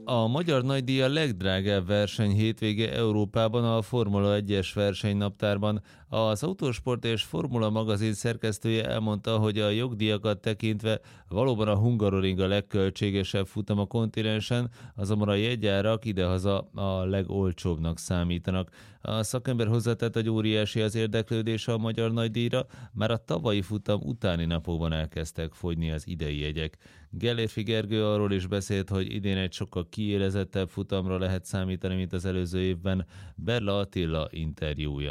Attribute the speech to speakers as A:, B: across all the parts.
A: A magyar nagydíj a legdrágább verseny hétvége Európában a Formula 1-es versenynaptárban. Az Autósport és Formula magazin szerkesztője elmondta, hogy a jogdíjakat tekintve valóban a Hungaroring a legköltségesebb futam a kontinensen, azonban a jegyárak idehaza a legolcsóbbnak számítanak. A szakember hozzátett, hogy óriási az érdeklődés a magyar nagydíjra, már a tavalyi futam utáni napokban elkezdtek fogyni az idei jegyek. Gellérfi Gergő arról is beszélt, hogy idén egy sokkal kiélezettebb futamra lehet számítani, mint az előző évben. Berla Attila interjúja.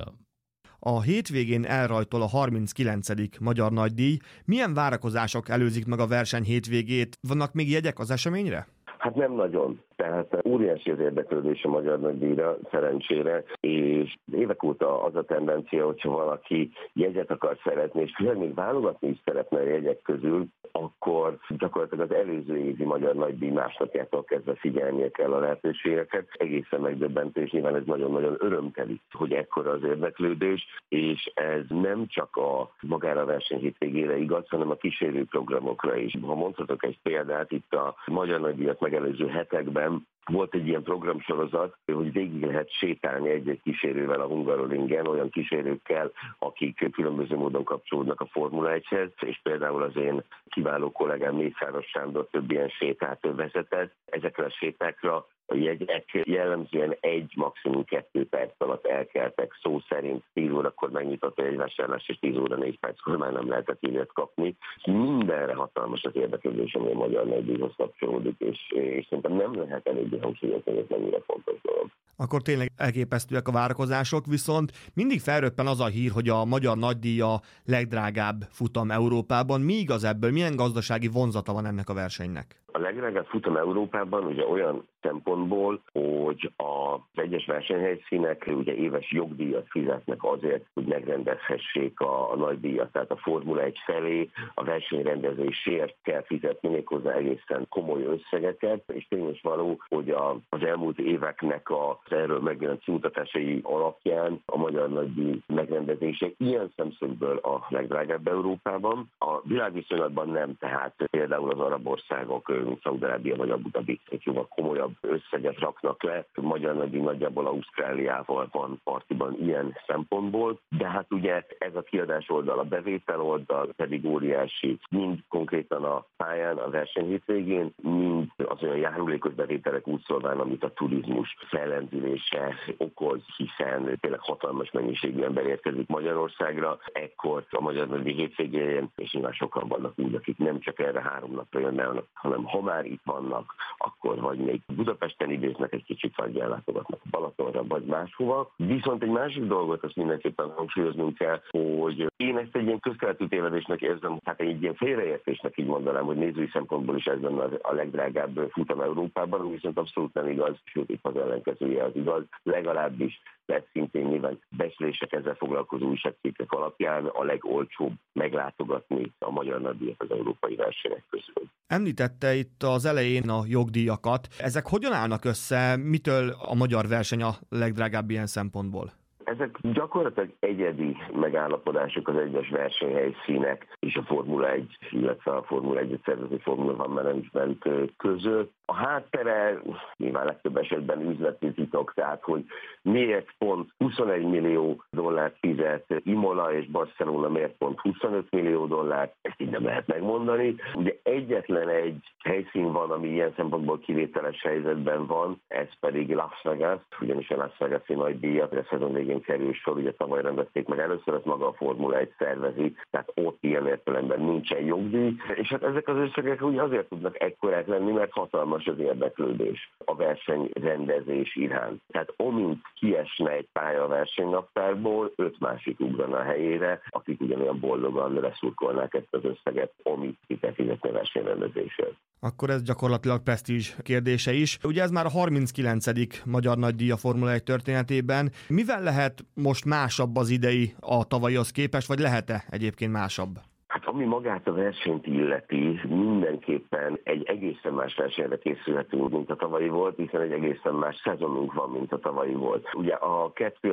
B: A hétvégén elrajtol a 39. magyar nagydíj. Milyen várakozások előzik meg a verseny hétvégét? Vannak még jegyek az eseményre?
C: Hát nem nagyon. Tehát óriási az érdeklődés a magyar nagydíjra, szerencsére, és évek óta az a tendencia, hogyha valaki jegyet akar szeretni, és főleg még válogatni is szeretne a jegyek közül, akkor gyakorlatilag az előző évi magyar nagydíj másnapjától kezdve figyelnie kell a lehetőségeket. Egészen megdöbbentő, és nyilván ez nagyon-nagyon örömteli, hogy ekkora az érdeklődés, és ez nem csak a magára a verseny hétvégére igaz, hanem a kísérő programokra is. Ha mondhatok egy példát, itt a magyar nagydíjat megelőző hetekben volt egy ilyen programsorozat, hogy végig lehet sétálni egy-egy kísérővel a Hungaroringen, olyan kísérőkkel, akik különböző módon kapcsolódnak a Formula 1-hez, és például az én kiváló kollégám Mészáros Sándor több ilyen sétát vezetett. Ezekre a sétákra a jegyek jellemzően 1, maximum 2 perc alatt elkeltek, szó szerint 10 órakor megnyitott a jegyvásárlás, és 10 óra 4 perckor már nem lehetett jegyet kapni. Mindenre hatalmas az érdeklődés, ami a magyar nagydíjhoz kapcsolódik, és szerintem nem lehet eléggé hangsúlyozni, hogy ez mennyire fontos dolog.
B: Akkor tényleg elképesztőek a várakozások, viszont mindig felröppen az a hír, hogy a magyar nagydíj a legdrágább futam Európában. Mi igaz ebből? Milyen gazdasági vonzata van ennek a versenynek?
C: A legdrágább futam Európában ugye olyan szempontból, hogy az egyes versenyhelyszínek ugye éves jogdíjat fizetnek azért, hogy megrendezhessék a nagydíjat. Tehát a Formula 1 felé a versenyrendezésért kell fizetni méghozzá egészen komoly összegeket, és tényleg való, hogy az elmúlt éveknek az erről megjelent kimutatásai alapján a magyar nagydíj megrendezése ilyen szemszögből a legdrágább Európában. A világviszonylatban nem, tehát például az arab országok, mint Szaúd-Arábia vagy Abu Dhabi egy jóval komolyabb összeget raknak le. A magyar nagydíj nagyjából Ausztráliával van partiban ilyen szempontból, de hát ugye ez a kiadás oldal, a bevétel oldal pedig óriási, mind konkrétan a pályán, a verseny hétvégén, mind az olyan járulékos bevételek úgy szólván, amit a turizmus fellendülése okoz, hiszen tényleg hatalmas mennyiségű ember érkezik Magyarországra. Ekkor a magyar nagydíj hétvégén, és nyilván sokan vannak úgy, akik nem csak erre 3 napra jönnek, hanem ha már itt vannak, akkor vagy még Budapesten idéznek egy kicsit, vagy ellátogatnak Balatonra, vagy máshova. Viszont egy másik dolgot azt mindenképpen hangsúlyoznunk kell, hogy én ezt egy ilyen közkeletű tévedésnek érzem, tehát egy ilyen félreértésnek így mondanám, hogy nézői szempontból is ez lenne a legdrágább futam Európában, viszont abszolút nem igaz, sőt itt az ellenkezője az igaz, legalábbis mert szintén nyilván becslések ezzel foglalkozó újságcikkek alapján a legolcsóbb meglátogatni a magyar nagydíjat az európai versenyek közül.
B: Említette itt az elején a jogdíjakat. Ezek hogyan állnak össze? Mitől a magyar verseny a legdrágább ilyen szempontból?
C: Ezek gyakorlatilag egyedi megállapodások az egyes versenyhelyszínek és a Formula 1, illetve a Formula 1-et szervező Formula One Management között. A háttere nyilván legtöbb esetben üzleti titok, tehát hogy miért pont 21 millió dollárt fizet Imola és Barcelona, miért pont 25 millió dollárt, ezt így nem lehet megmondani. Ugye egyetlen egy helyszín van, ami ilyen szempontból kivételes helyzetben van, ez pedig Las Vegas, ugyanis a Las Vegas-i nagydíjat a szezon végén kerül sor, ugye tavaly rendezték meg először, ezt maga a Formula 1 szervezi, tehát ott ilyen értelemben nincsen jogdíj, és hát ezek az összegek ugye azért tudnak ekkorák lenni, mert hatalmas az érdeklődés a versenyrendezés iránt. Tehát amint kiesne egy pálya a versenynaptárból, 5 másik ugrana a helyére, akik ugyanolyan boldogan leszurkolnák ezt az összeget, amit ki kell fizetni a versenyrendezésért.
B: Akkor ez gyakorlatilag presztízs kérdése is. Ugye ez már a 39. magyar nagydíj a Formula 1 történetében. Mivel lehet most másabb az idei a tavalyihoz képest, vagy lehet-e egyébként másabb?
C: Hát Ami magát a versenyt illeti, mindenképpen egy egészen más versenyre készülhetünk, mint a tavalyi volt, hiszen egy egészen más szezonunk van, mint a tavalyi volt. Ugye a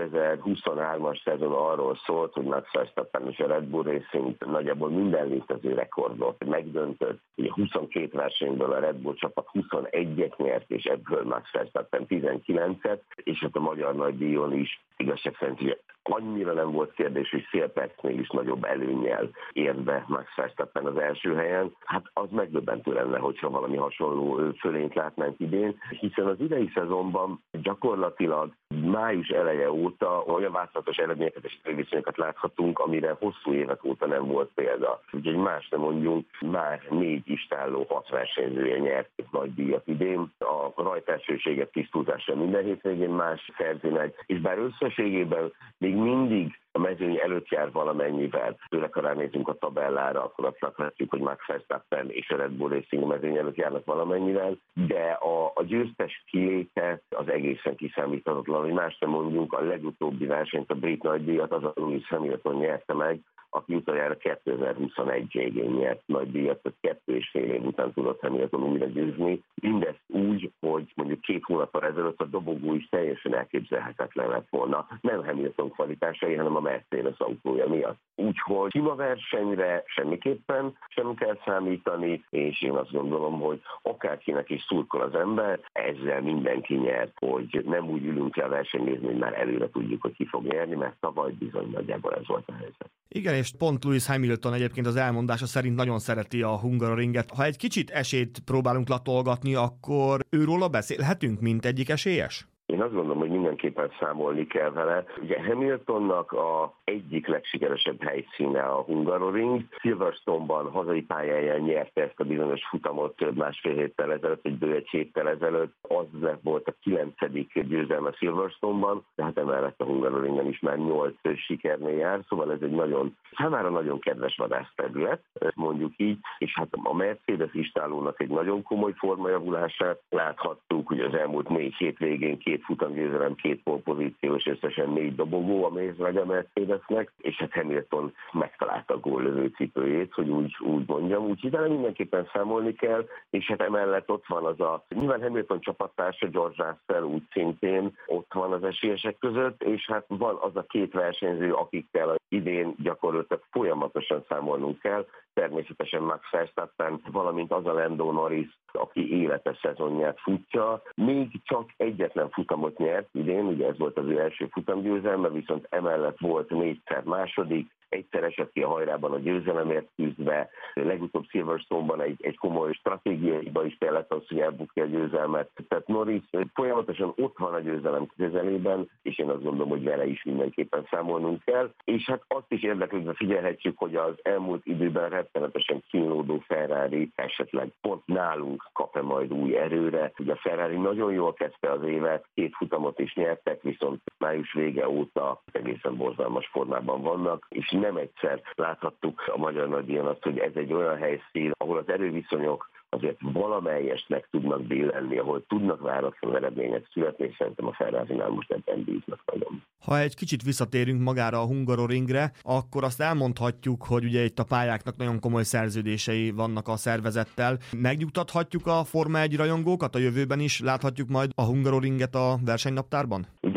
C: 2023-as szezon arról szólt, hogy Max Verstappen és a Red Bull Racing nagyjából minden létező rekordot megdöntött. Ugye 22 versenyből a Red Bull csapat 21-et nyert, és ebből Max Verstappen 19-et, és hát a magyar nagydíjon is igazság szerint annyira nem volt kérdés, hogy fél percnél is nagyobb előnnyel ért be Max Verstappen az első helyen. Hát az megdöbbentő lenne, hogyha valami hasonló fölényt látnánk idén, hiszen az idei szezonban gyakorlatilag május eleje óta olyan változatos eredményeket és viszonyokat láthatunk, amire hosszú évek óta nem volt példa. Úgyhogy más nem mondjunk, már 4 istálló 6 versenyzője nyert nagy díjat idén. A rajtelsőséget tisztúzásra minden hétvégén más szerzi meg, és bár összességében még mindig a mezőny előtt jár valamennyivel. Főleg, ha ránézünk a tabellára, akkor azt láthatjuk, hogy Max Verstappen és a Red Bull Racing a mezőny előtt járnak valamennyivel, de a győztes kiléte az egészen kiszámíthatatlan, hogy más nem mondjunk, a legutóbbi versenyt, a brit nagydíjat az a Lewis Hamilton nyerte meg, aki utoljára 2021 végén nyert nagy díjat, tehát 2,5 év után tudott Hamilton újra győzni. Mindezt úgy, hogy mondjuk 2 hónappal ezelőtt a dobogó is teljesen elképzelhetetlen lett volna. Nem Hamilton kvalitásai, hanem a Mercedes autója miatt. Úgyhogy sima versenyre semmiképpen sem kell számítani, és én azt gondolom, hogy akárkinek is szurkol az ember, ezzel mindenki nyert, hogy nem úgy ülünk le versenynézni, hogy már előre tudjuk, hogy ki fog nyerni, mert tavaly bizony nagyjából ez volt a helyzet.
B: Igen, és pont Lewis Hamilton egyébként az elmondása szerint nagyon szereti a Hungaroringet. Ha egy kicsit esélyt próbálunk latolgatni, akkor őróla beszélhetünk, mint egyik esélyes?
C: Én azt gondolom, hogy mindenképpen számolni kell vele. Ugye Hamiltonnak a egyik legsikeresebb helyszíne a Hungaroring. Silverstone-ban hazai pályáján nyerte ezt a bizonyos futamot több másfél héttel ezelőtt, vagy bő egy héttel ezelőtt. Az volt a 9. győzelme Silverstone-ban, tehát emellett a Hungaroringen is már 8 sikernél jár, szóval ez egy számára nagyon kedves vadászterület, mondjuk így, és hát a Mercedes istállónak egy nagyon komoly formajavulását láthattuk, hogy az elmúlt 4 hétvégén 2 futamgyőzelem, 2 pole-pozíció és összesen 4 dobogó, ami meg a Mercedesnek, és hát Hamilton megtalálta a góllövő cipőjét, hogy úgy mondjam, úgyhogy vele mindenképpen számolni kell, és hát emellett ott van nyilván Hamilton csapattársa George Russell úgy szintén ott van az esélyesek között, és hát van az a 2 versenyző, akikkel idén gyakorlatilag folyamatosan számolnunk kell, természetesen Max Verstappen, valamint az a Lando Norris, aki élete szezonját futja. Még csak egyetlen futamot nyert idén, ugye ez volt az ő első futamgyőzelme, viszont emellett volt 4-szer második, egyszer esett ki a hajrában a győzelemért küzdve, legutóbb Silverstone-ban egy komoly stratégiaiba is kellett az, hogy elbukja a győzelmet. Tehát Norris folyamatosan ott van a győzelem közelében, és én azt gondolom, hogy vele is mindenképpen számolnunk kell. És hát azt is érdeklődve figyelhetjük, hogy az elmúlt időben rettenetesen kínlódó Ferrari esetleg pont nálunk kap-e majd új erőre. Ugye a Ferrari nagyon jól kezdte az évet, 2 futamot is nyertek, viszont május vége óta egészen borzalmas formában vannak, és nem egyszer láthattuk a magyar nagydíjon azt, hogy ez egy olyan helyszín, ahol az erőviszonyok azért valamelyest meg tudnak billenni, ahol tudnak váratlan eredmények születni, és szerintem a Ferrarinál most ebben bíznak nagyon.
B: Ha egy kicsit visszatérünk magára a Hungaroringre, akkor azt elmondhatjuk, hogy ugye itt a pályáknak nagyon komoly szerződései vannak a szervezettel. Megnyugtathatjuk a Forma 1 rajongókat, a jövőben is láthatjuk majd a Hungaroringet a versenynaptárban?
C: Ugye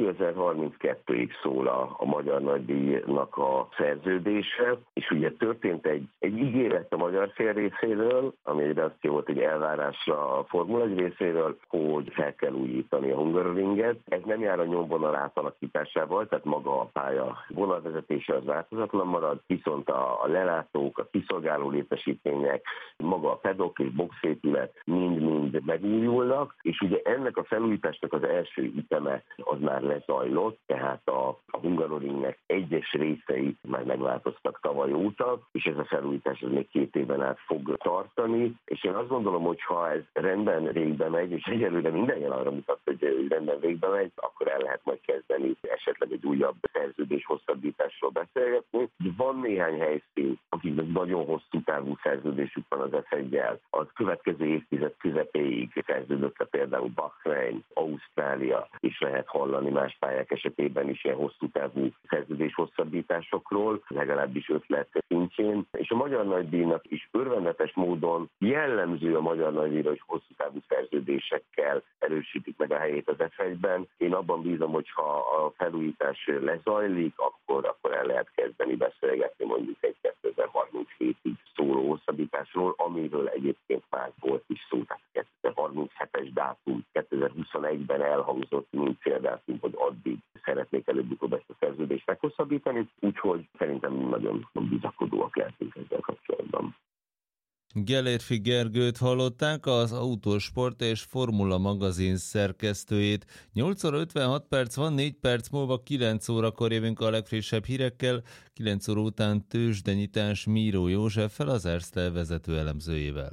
C: 2032-ig szól a magyar nagydíjnak a szerződése, és ugye történt egy ígéret a magyar fél részéről, ami azt volt, hogy elvárásra a Formula 1 részéről, hogy fel kell újítani a Hungaroringet. Ez nem jár a nyomvonal átalakításával, tehát maga a pálya vonalvezetése az változatlan marad, viszont a lelátók, a kiszolgáló létesítmények, maga a pedok és boxépület mind-mind megújulnak, és ugye ennek a felújításnak az első üteme az már lezajlott, tehát a Hungaroringnek egyes részei már megváltoztak tavaly óta, és ez a felújítás az még 2 éven át fog tartani, és én azt gondolom, hogy ha ez rendben végbe megy, és egyelőre minden jel arra mutat, hogy rendben végbe megy, akkor el lehet majd kezdeni esetleg egy újabb szerződés hosszabbításról beszélgetni. Van néhány helyszín, akiknek nagyon hosszú távú szerződésük van az F1-jel. Az következő évtized közepéig szerződött le például Bahrein, Ausztrália, és lehet Hollandia hallani más pályák esetében is ilyen hosszú távú szerződés hosszabbításokról, legalábbis ötlet szintjén. És a Magyar Nagydíjnak is örvendetes módon jellemző a Magyar Nagydíjra, hogy hosszú távú szerződésekkel erősítik meg a helyét az F1-ben. Én abban bízom, hogy ha a felújítás lezajlik, akkor el lehet kezdeni beszélgetni mondjuk egy 2037-ig szóló hosszabbításról, amiről egyébként már volt is szó, tehát 2037-es dátum 2021-ben elhangzott, mint céldátum, hogy addig szeretnék előbb-utóbb ezt a szerződést meghosszabbítani, úgyhogy szerintem nagyon bizakodóak lehetünk ezzel kapcsolatban.
A: Gellérfi Gergőt hallották, az Autósport és Formula magazin szerkesztőjét. 8 óra 56 perc van, 4 perc múlva 9 órakor jövünk a legfrissebb hírekkel, 9 óra után tőzsdenyitás Míró Józseffel, az Erste vezető elemzőjével.